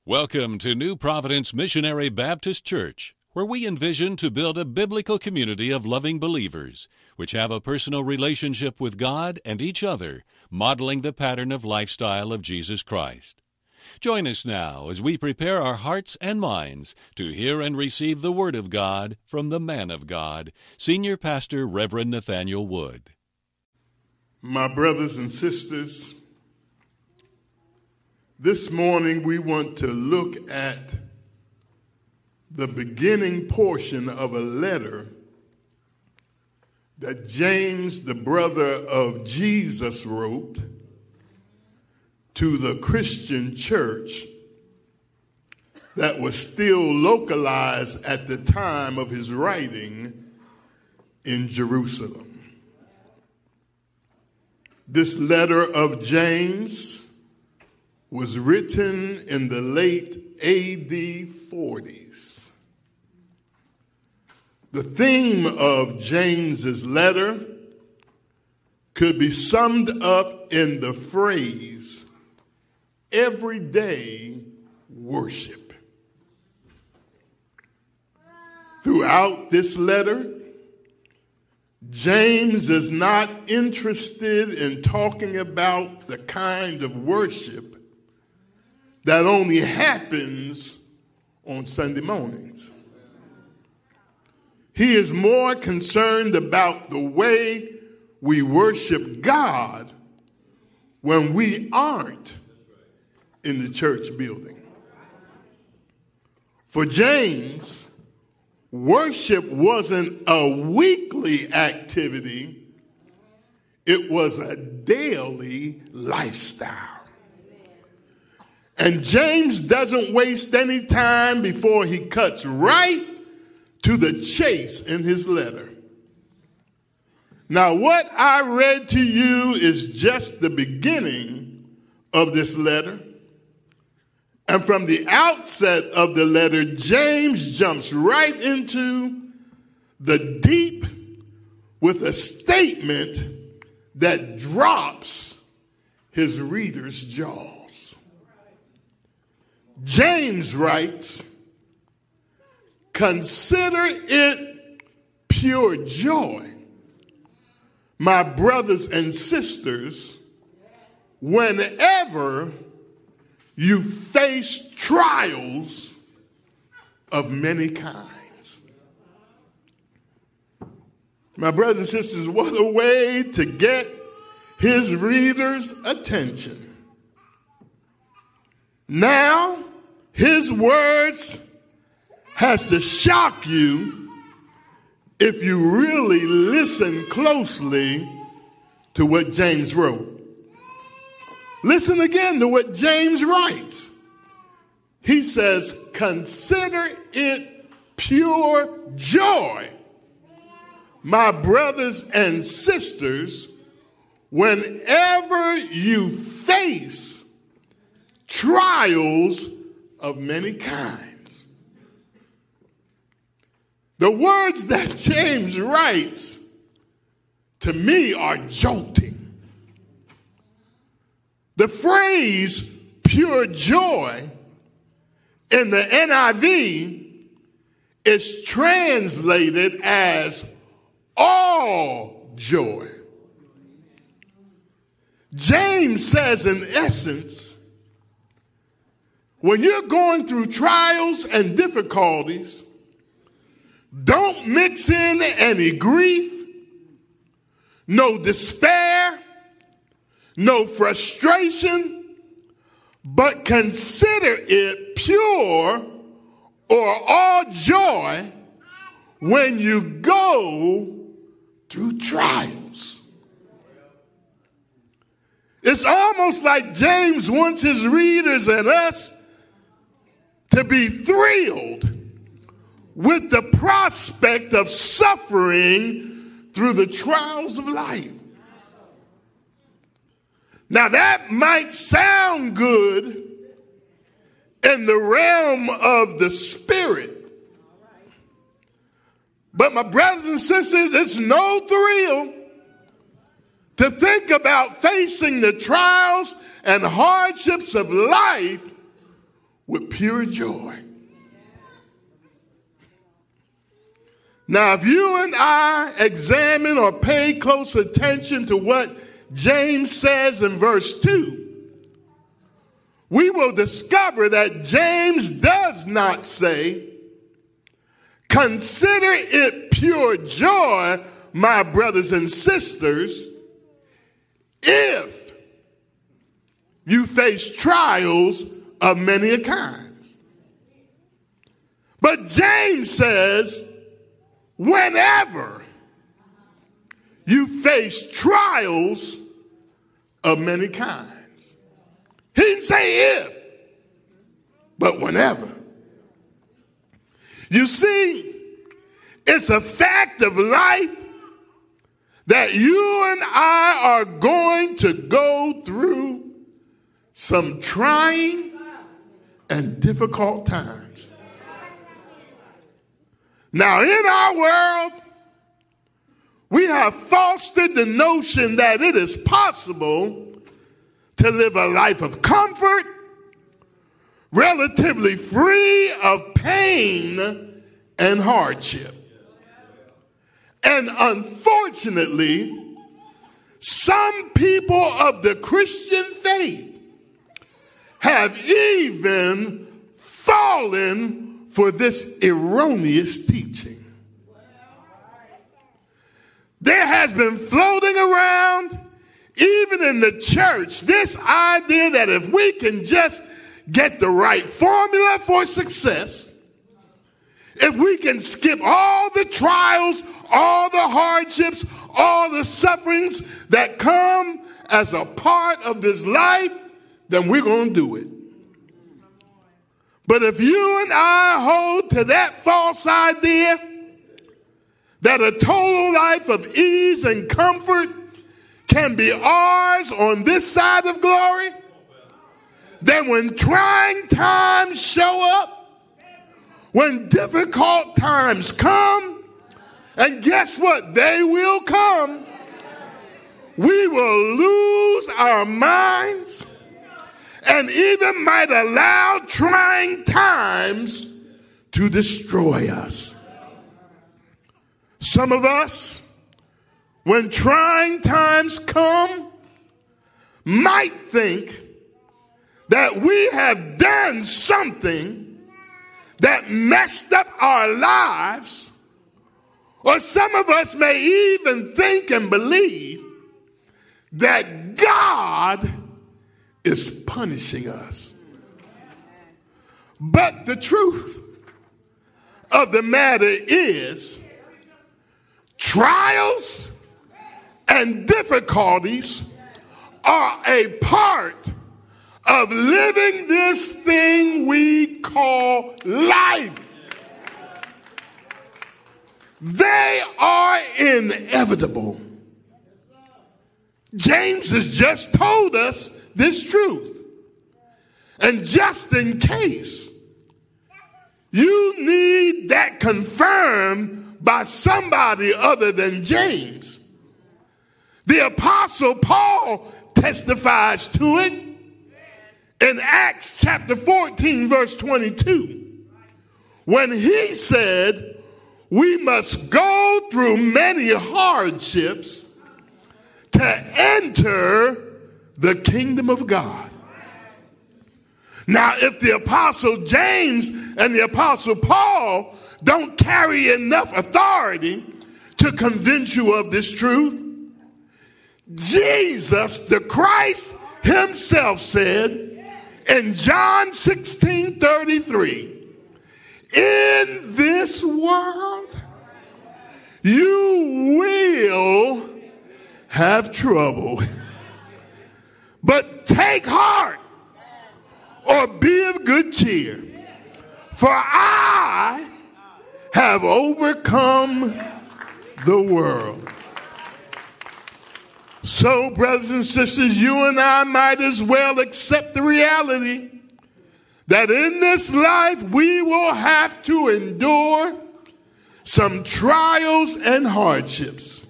Welcome to New Providence Missionary Baptist Church, where we envision to build a biblical community of loving believers, which have a personal relationship with God and each other, modeling the pattern of lifestyle of Jesus Christ. Join us now as we prepare our hearts and minds to hear and receive the Word of God from the man of God, Senior Pastor Reverend Nathaniel Wood. My brothers and sisters, this morning we want to look at the beginning portion of a letter that James, the brother of Jesus, wrote to the Christian church that was still localized at the time of his writing in Jerusalem. This letter of James was written in the late AD 40s. The theme of James's letter could be summed up in the phrase, everyday worship. Throughout this letter, James is not interested in talking about the kind of worship that only happens on Sunday mornings. He is more concerned about the way we worship God when we aren't in the church building. For James, worship wasn't a weekly activity, it was a daily lifestyle. And James doesn't waste any time before he cuts right to the chase in his letter. Now, what I read to you is just the beginning of this letter. And from the outset of the letter, James jumps right into the deep with a statement that drops his reader's jaw. James writes, "Consider it pure joy, my brothers and sisters, whenever you face trials of many kinds." My brothers and sisters, what a way to get his readers' attention. Now, his words has to shock you if you really listen closely to what James wrote. Listen again to what James writes. He says, "Consider it pure joy, my brothers and sisters, whenever you face trials of many kinds." The words that James writes to me are jolting. The phrase pure joy in the NIV is translated as all joy. James says, in essence, when you're going through trials and difficulties, don't mix in any grief, no despair, no frustration, but consider it pure or all joy when you go through trials. It's almost like James wants his readers and us to be thrilled with the prospect of suffering through the trials of life. Now, that might sound good in the realm of the spirit, but my brothers and sisters, it's no thrill to think about facing the trials and hardships of life with pure joy. Now, if you and I examine or pay close attention to what James says in verse 2, we will discover that James does not say, "Consider it pure joy, my brothers and sisters, if you face trials of many kinds." But James says, whenever you face trials of many kinds. He didn't say if, but whenever. You see, it's a fact of life that you and I are going to go through some trying and difficult times. Now, in our world, we have fostered the notion that it is possible to live a life of comfort, relatively free of pain and hardship. And unfortunately, some people of the Christian faith have even fallen for this erroneous teaching. There has been floating around, even in the church, this idea that if we can just get the right formula for success, if we can skip all the trials, all the hardships, all the sufferings that come as a part of this life, then we're going to do it. But if you and I hold to that false idea that a total life of ease and comfort can be ours on this side of glory, then when trying times show up, when difficult times come, and guess what? They will come. We will lose our minds and even might allow trying times to destroy us. Some of us, when trying times come, might think that we have done something that messed up our lives, or some of us may even think and believe that God is punishing us. But the truth of the matter is, trials and difficulties are a part of living this thing we call life. They are inevitable. James has just told us this truth. And just in case you need that confirmed by somebody other than James, the Apostle Paul testifies to it in Acts chapter 14, verse 22, when he said, "We must go through many hardships to enter the kingdom of God." Now, if the Apostle James and the Apostle Paul don't carry enough authority to convince you of this truth, Jesus, the Christ himself, said in John 16:33, "In this world you will have trouble, but take heart or be of good cheer, for I have overcome the world." So, brothers and sisters, you and I might as well accept the reality that in this life we will have to endure some trials and hardships.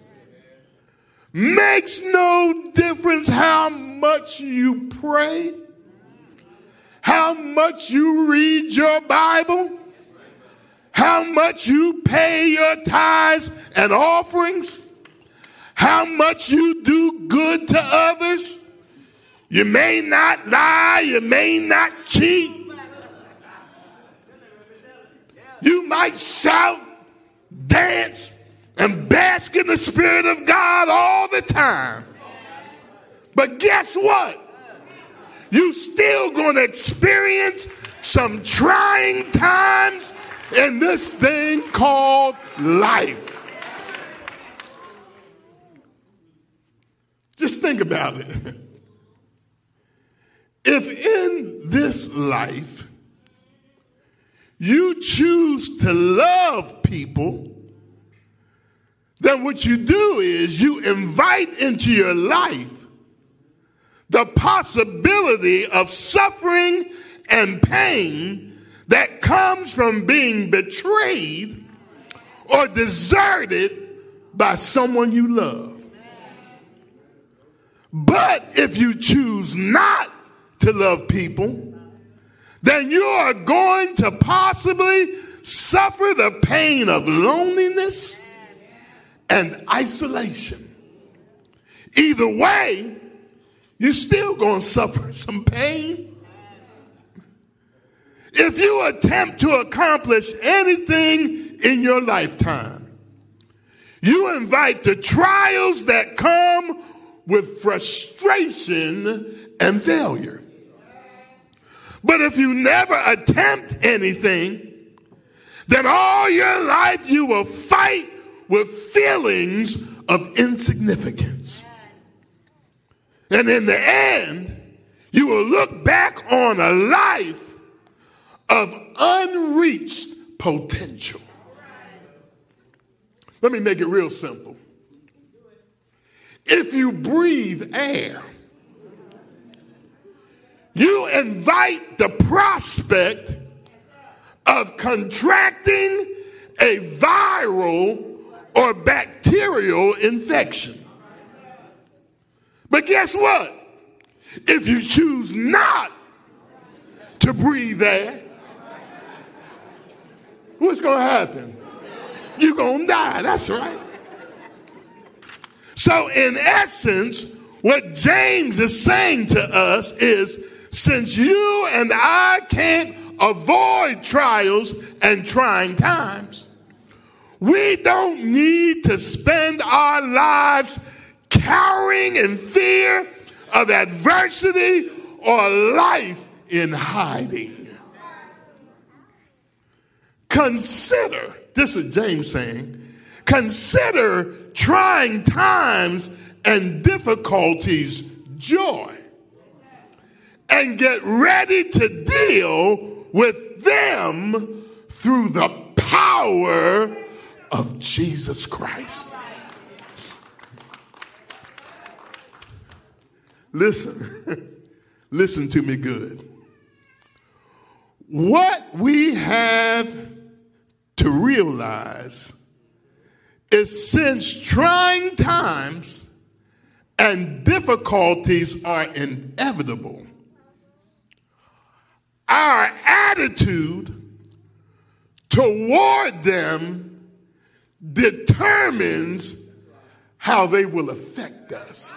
Makes no difference how much you pray, how much you read your Bible, how much you pay your tithes and offerings, how much you do good to others. You may not lie, you may not cheat. You might shout, dance, and bask in the Spirit of God all the time. But guess what? You still going to experience some trying times in this thing called life. Just think about it. If in this life you choose to love people, then what you do is you invite into your life the possibility of suffering and pain that comes from being betrayed or deserted by someone you love. But if you choose not to love people, then you are going to possibly suffer the pain of loneliness and isolation. Either way, you're still going to suffer some pain. If you attempt to accomplish anything in your lifetime, you invite the trials that come with frustration and failure. But if you never attempt anything, then all your life you will fight with feelings of insignificance. And in the end, you will look back on a life of unreached potential. Let me make it real simple. If you breathe air, you invite the prospect of contracting a viral or bacterial infection. But guess what? If you choose not to breathe air, what's going to happen? You're going to die. That's right. So in essence, what James is saying to us is, since you and I can't avoid trials and trying times, we don't need to spend our lives cowering in fear of adversity or life in hiding. Consider, this is James saying, consider trying times and difficulties joy, and get ready to deal with them through the power of Jesus Christ. Listen to me good. What we have to realize is, since trying times and difficulties are inevitable, our attitude toward them determines how they will affect us.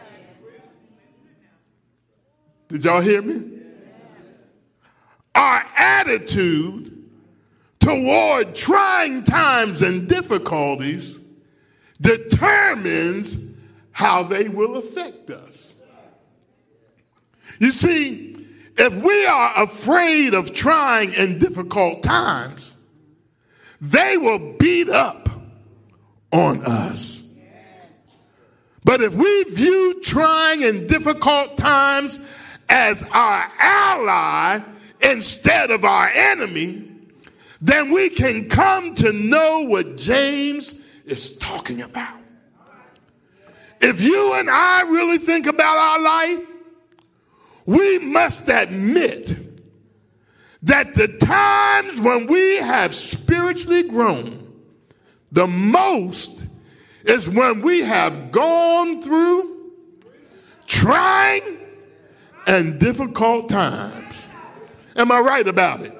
Did y'all hear me? Our attitude toward trying times and difficulties determines how they will affect us. You see, if we are afraid of trying and difficult times, they will beat up on us. But if we view trying and difficult times as our ally instead of our enemy, then we can come to know what James is talking about. If you and I really think about our life, we must admit that the times when we have spiritually grown the most is when we have gone through trying and difficult times. Am I right about it?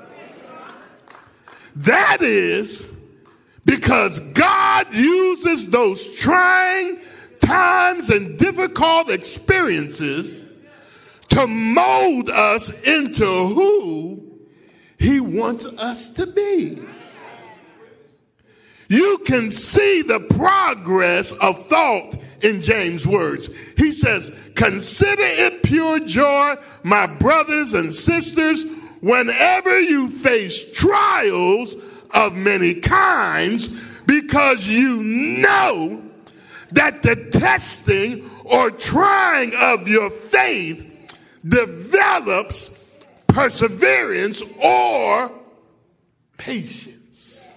That is because God uses those trying times and difficult experiences to mold us into who he wants us to be. You can see the progress of thought in James' words. He says, consider it pure joy, my brothers and sisters, whenever you face trials of many kinds, because you know that the testing or trying of your faith develops perseverance or patience.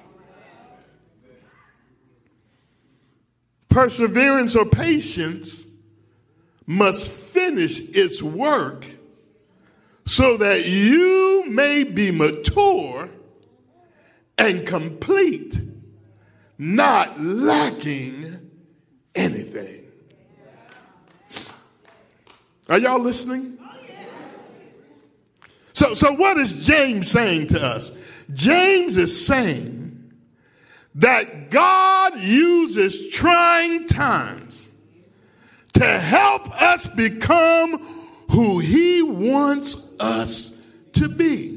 Perseverance or patience must finish its work so that you may be mature and complete, not lacking anything. Are y'all listening? So what is James saying to us? James is saying that God uses trying times to help us become who he wants us to be.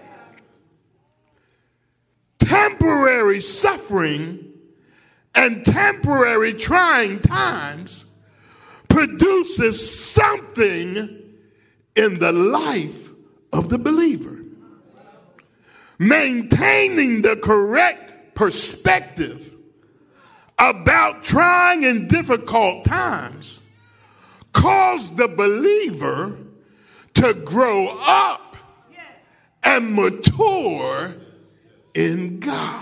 Temporary suffering and temporary trying times produces something in the life of the believer. Maintaining the correct perspective about trying and difficult times cause the believer to grow up and mature in God.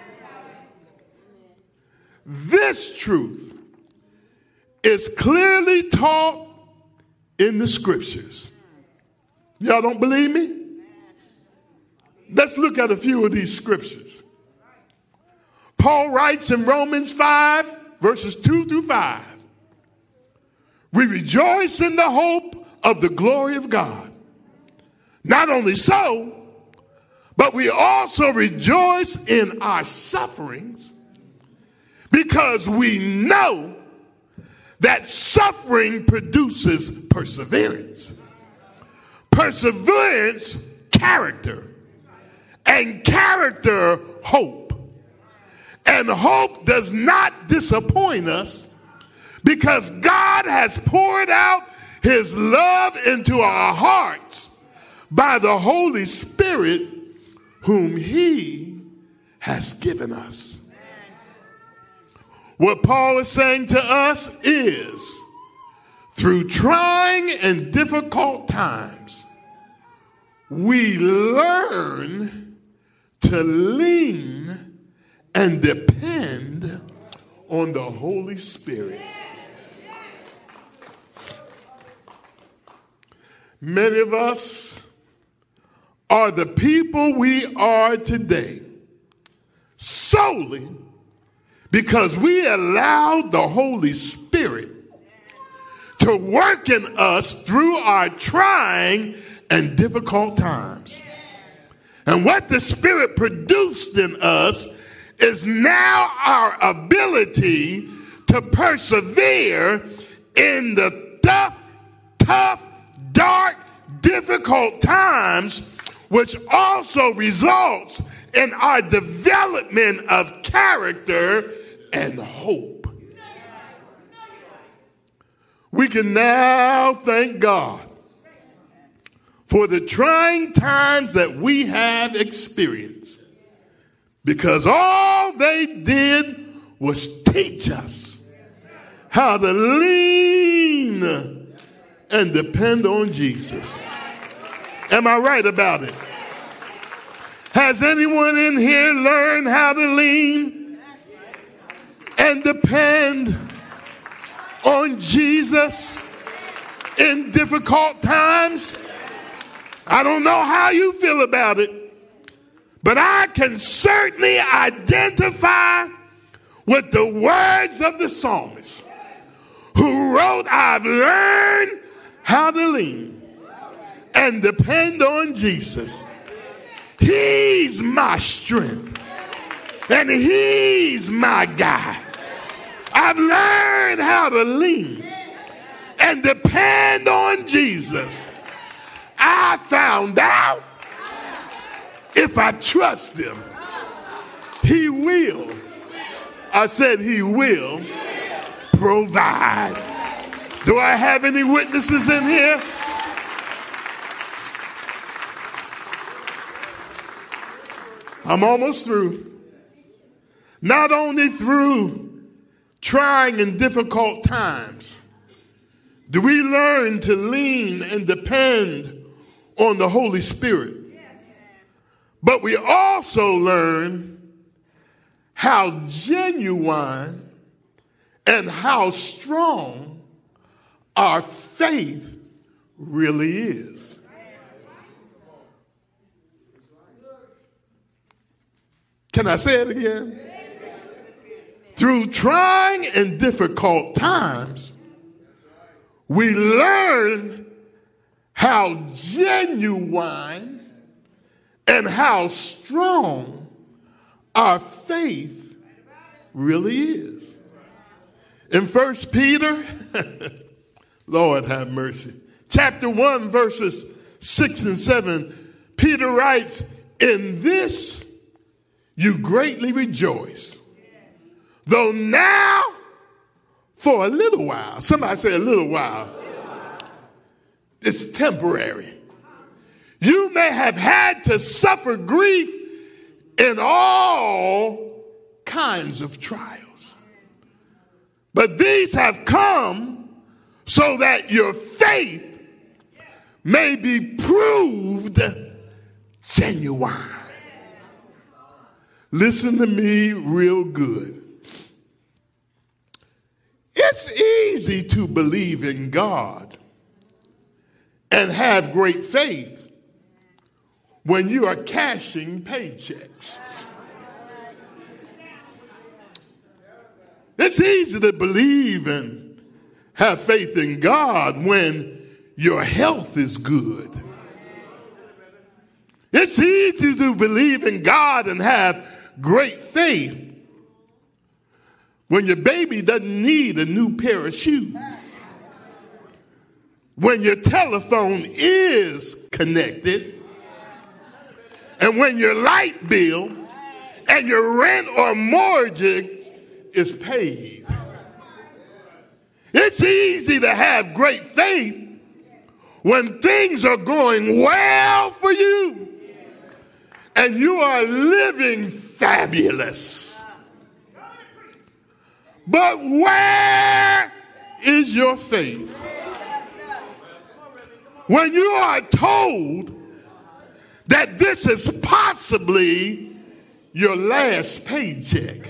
This truth is clearly taught in the scriptures. Y'all don't believe me? Let's look at a few of these scriptures. Paul writes in Romans 5, verses 2 through 5. We rejoice in the hope of the glory of God. Not only so, but we also rejoice in our sufferings because we know that suffering produces perseverance. Perseverance, character. And character, hope. And hope does not disappoint us because God has poured out his love into our hearts by the Holy Spirit whom he has given us. What Paul is saying to us is, through trying and difficult times, we learn to lean and depend on the Holy Spirit. Many of us are the people we are today solely because we allowed the Holy Spirit to work in us through our trying and difficult times. And what the Spirit produced in us is now our ability to persevere in the tough, dark, difficult times, which also results in our development of character and hope. We can now thank God for the trying times that we have experienced, because all they did was teach us how to lean and depend on Jesus. Am I right about it? Has anyone in here learned how to lean and depend on Jesus in difficult times? I don't know how you feel about it, but I can certainly identify with the words of the psalmist who wrote, I've learned how to lean and depend on Jesus. He's my strength, and he's my guide. I've learned how to lean and depend on Jesus. I found out if I trust him, he will. I said he will provide. Do I have any witnesses in here? I'm almost through. Not only through trying and difficult times do we learn to lean and depend on the Holy Spirit, but we also learn how genuine and how strong our faith really is. Can I say it again? Through trying and difficult times, we learn how genuine and how strong our faith really is. In 1 Peter, Lord have mercy, chapter 1, verses 6 and 7, Peter writes, "In this you greatly rejoice, though now for a little while," somebody say a little while, it's temporary, "you may have had to suffer grief in all kinds of trials. But these have come so that your faith may be proved genuine." Listen to me real good. It's easy to believe in God and have great faith when you are cashing paychecks. It's easy to believe and have faith in God when your health is good. It's easy to believe in God and have great faith when your baby doesn't need a new pair of shoes, when your telephone is connected, and when your light bill and your rent or mortgage is paid. It's easy to have great faith when things are going well for you and you are living fabulous. But where is your faith when you are told that this is possibly your last paycheck,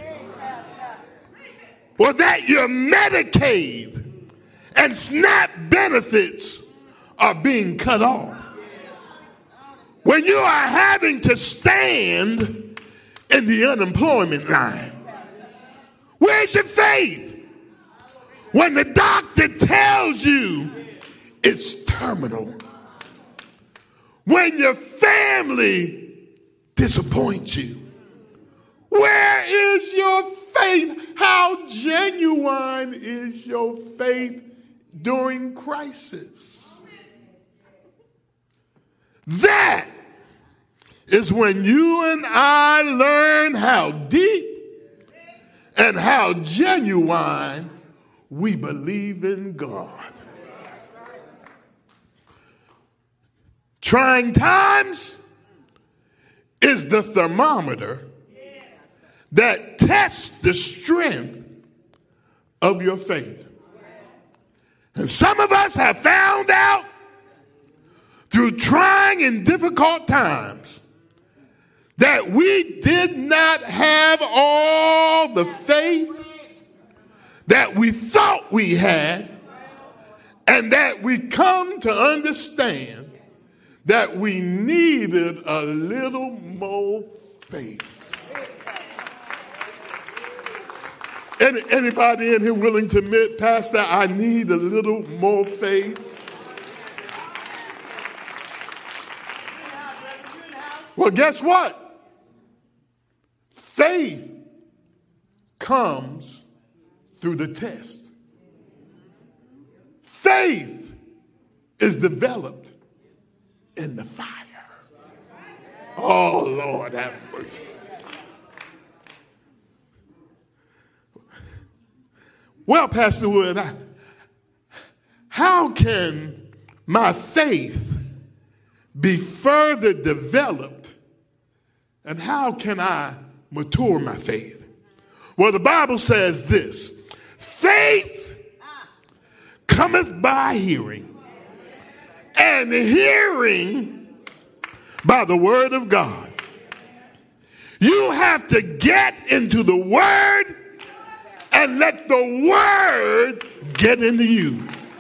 or that your Medicaid and SNAP benefits are being cut off, when you are having to stand in the unemployment line? Where's your faith when the doctor tells you it's terminal? When your family disappoints you? Where is your faith? How genuine is your faith during crisis? That is when you and I learn how deep and how genuine we believe in God. Trying times is the thermometer that tests the strength of your faith. And some of us have found out through trying and difficult times that we did not have all the faith that we thought we had, and that we come to understand that we needed a little more faith. Anybody in here willing to admit, Pastor, I need a little more faith? Well, guess what? Faith comes through the test. Faith is developed in the fire. Oh, Lord, have mercy. Well, Pastor Wood, how can my faith be further developed, and how can I mature my faith? Well, the Bible says this: faith cometh by hearing, and hearing by the word of God. You have to get into the word and let the word get into you.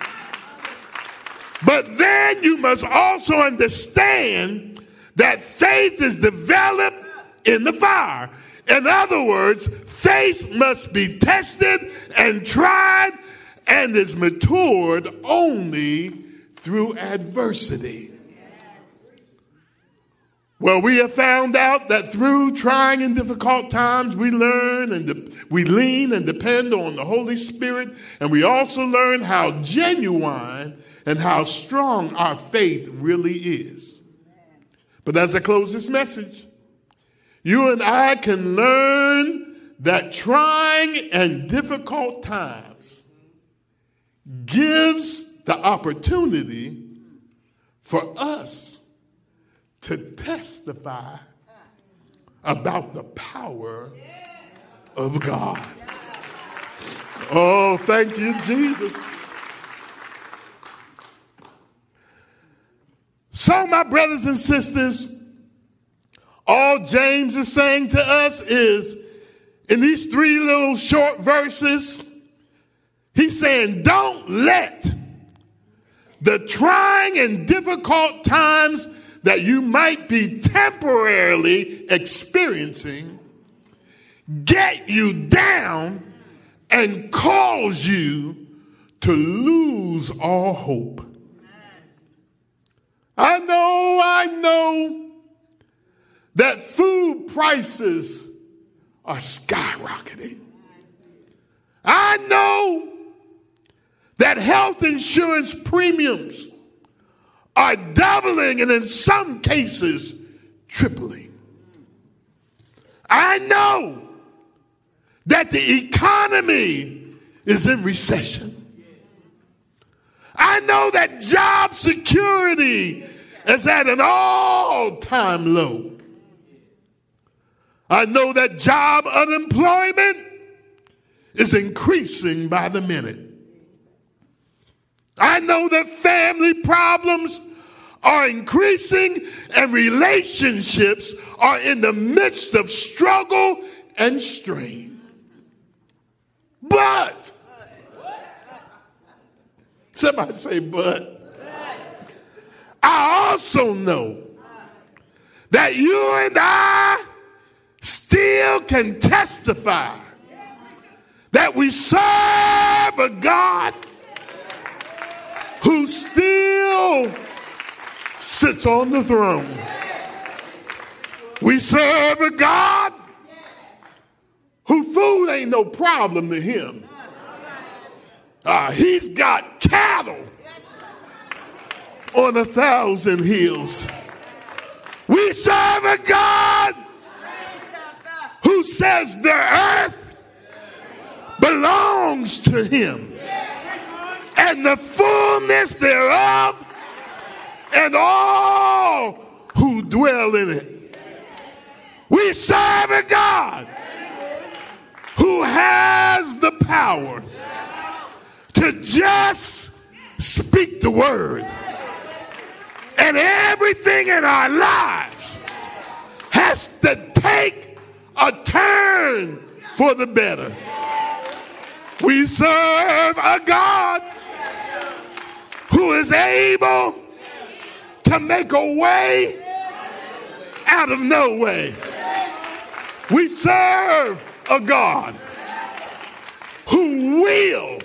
But then you must also understand that faith is developed in the fire. In other words, faith must be tested and tried and is matured only through adversity. Well, we have found out that through trying and difficult times, we learn and we lean and depend on the Holy Spirit, and we also learn how genuine and how strong our faith really is. But as I close this message, you and I can learn that trying and difficult times gives the opportunity for us to testify about the power of God. Oh, thank you, Jesus. So, my brothers and sisters, all James is saying to us is, in these three little short verses, he's saying, don't let the trying and difficult times that you might be temporarily experiencing get you down and cause you to lose all hope. I know that food prices are skyrocketing. I know that health insurance premiums are doubling and in some cases tripling. I know that the economy is in recession. I know that job security is at an all-time low. I know that job unemployment is increasing by the minute. I know that family problems are increasing and relationships are in the midst of struggle and strain. But, somebody say but, I also know that you and I still can testify that we serve a God who still sits on the throne. We serve a God who food ain't no problem to him. He's got cattle on 1,000 hills. We serve a God who says the earth belongs to him, and the fullness thereof, and all who dwell in it. We serve a God who has the power to just speak the word, and everything in our lives has to take a turn for the better. We serve a God who is able to make a way out of no way. We serve a God who will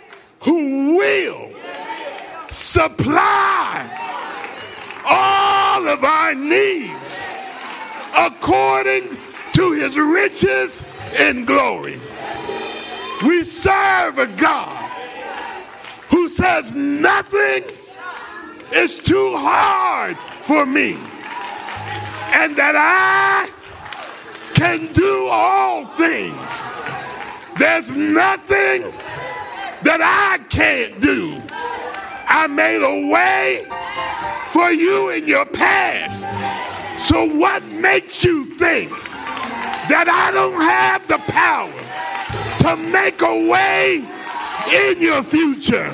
supply all all of our needs according to his riches in glory. We serve a God who says nothing is too hard for me, and that I can do all things. There's nothing that I can't do. I made a way for you in your past. So what makes you think that I don't have the power to make a way in your future?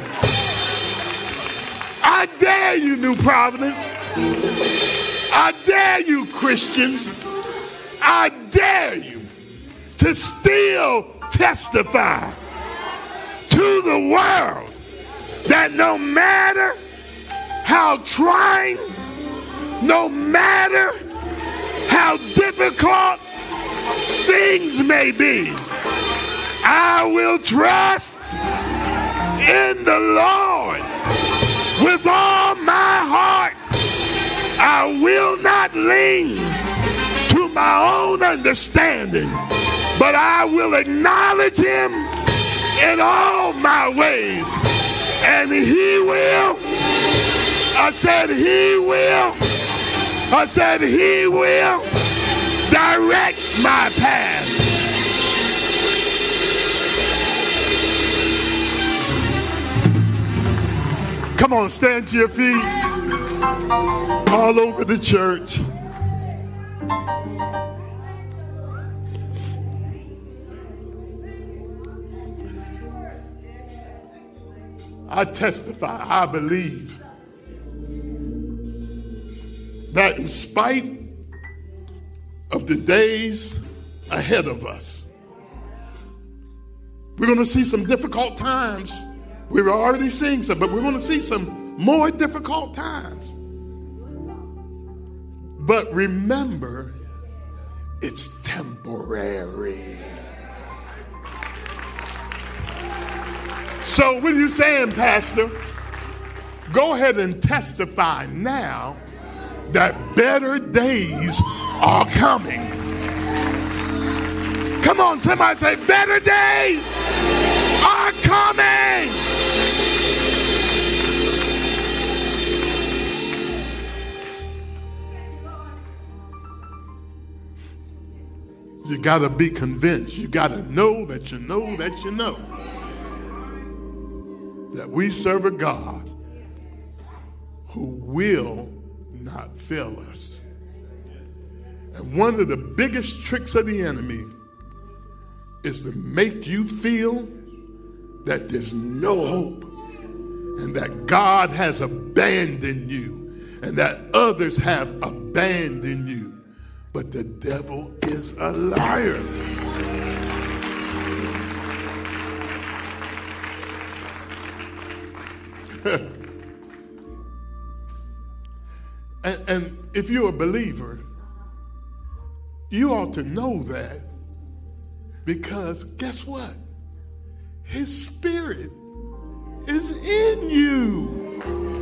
I dare you, New Providence. I dare you, Christians. I dare you to still testify to the world that no matter how trying, no matter how difficult things may be, I will trust in the Lord with all my heart. I will not lean to my own understanding, but I will acknowledge him in all my ways. And he will. I said he will. I said he will direct my path. Come on, stand to your feet. All over the church. I testify, I believe that in spite of the days ahead of us, we're going to see some difficult times. We're already seeing some, but we're going to see some more difficult times. But remember, it's temporary. So what are you saying, Pastor? Go ahead and testify now that better days are coming. Come on, somebody say, better days are coming. You got to be convinced. You got to know that you know that you know that we serve a God who will not fail us. And one of the biggest tricks of the enemy is to make you feel that there's no hope and that God has abandoned you and that others have abandoned you. But the devil is a liar. And if you're a believer, you ought to know that, because guess what? His Spirit is in you.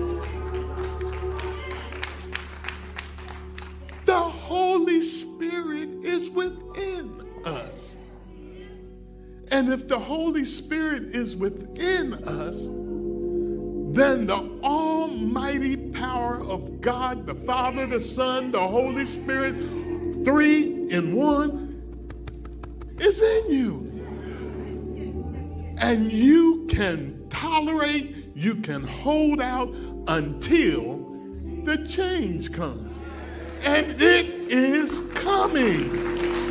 The Holy Spirit is within us. And if the Holy Spirit is within us, then the almighty power of God, the Father, the Son, the Holy Spirit, 3 in 1, is in you. And you can tolerate, you can hold out until the change comes. And it is coming.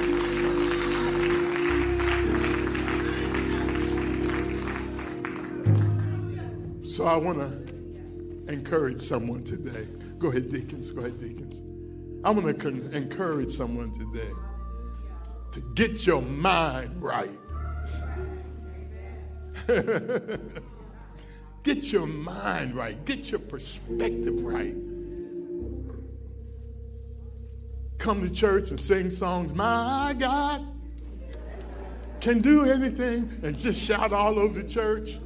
So I want to encourage someone today. Go ahead, deacons. Go ahead, deacons. I want to encourage someone today to get your mind right. Get your mind right. Get your perspective right. Come to church and sing songs, my God can do anything, and just shout all over the church.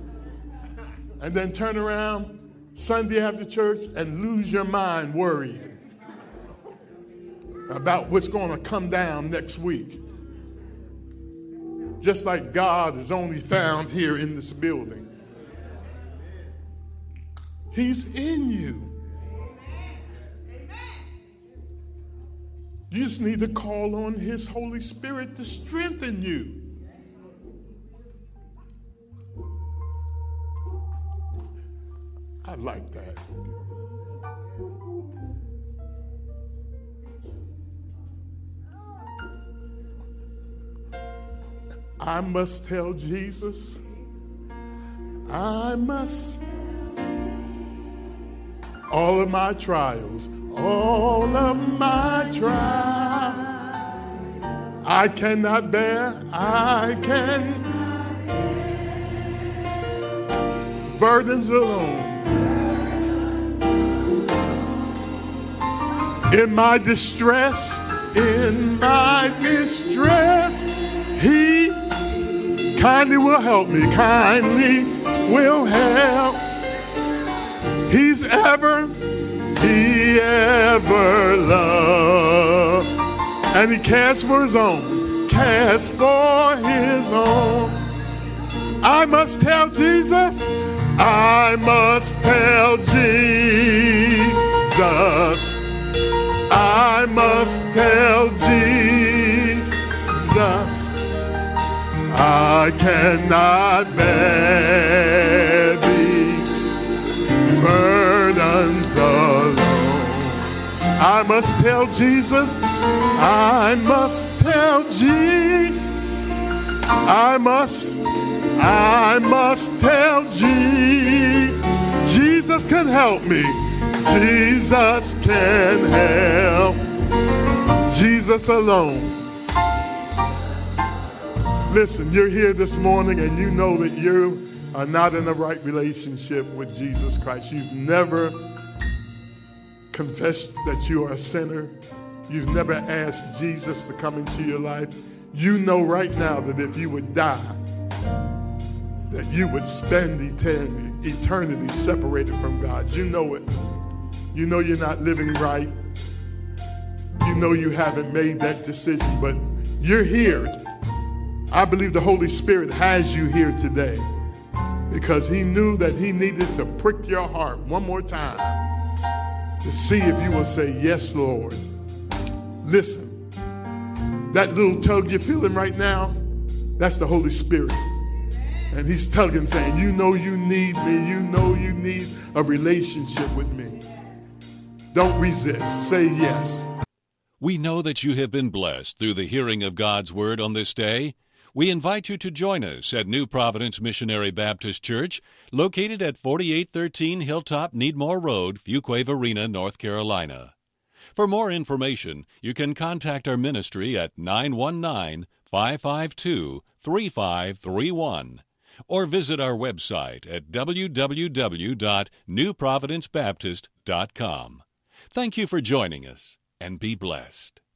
And then turn around Sunday after church and lose your mind worrying. about what's going to come down next week. Just like God is only found here in this building. He's in you. You just need to call on His Holy Spirit to strengthen you. I like that. I must tell Jesus, I must, all of my trials, all of my trials, I cannot bear, burdens alone. In my distress, He kindly will help me, kindly will help. He ever loved. And He cares for His own, I must tell Jesus, I must tell Jesus. I must tell Jesus, I cannot bear these burdens alone. I must tell Jesus, I must tell Jesus, I must tell Jesus, Jesus can help me. Jesus can help. Jesus alone. Listen, you're here this morning and you know that you are not in the right relationship with Jesus Christ. You've never confessed that you are a sinner. You've never asked Jesus to come into your life. You know right now that if you would die, that you would spend eternity separated from God. You know it. You know you're not living right. You know you haven't made that decision, but you're here. I believe the Holy Spirit has you here today because He knew that He needed to prick your heart one more time to see if you will say, yes, Lord. Listen, that little tug you're feeling right now, that's the Holy Spirit. And He's tugging, saying, you know you need me. You know you need a relationship with me. Don't resist. Say yes. We know that you have been blessed through the hearing of God's Word on this day. We invite you to join us at New Providence Missionary Baptist Church, located at 4813 Hilltop Needmore Road, Fuquay Arena, North Carolina. For more information, you can contact our ministry at 919-552-3531 or visit our website at www.newprovidencebaptist.com. Thank you for joining us, and be blessed.